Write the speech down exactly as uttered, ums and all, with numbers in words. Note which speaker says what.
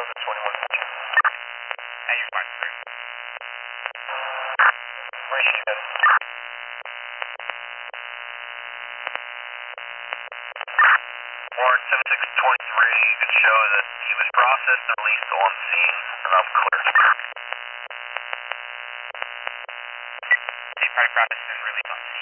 Speaker 1: the twenty-one.
Speaker 2: Hey, you're fine, sir.
Speaker 1: Where's she been? Warren seven six twenty-three, you can show that he was processed and released on scene, and I'm clear.
Speaker 2: He probably processed and released on scene.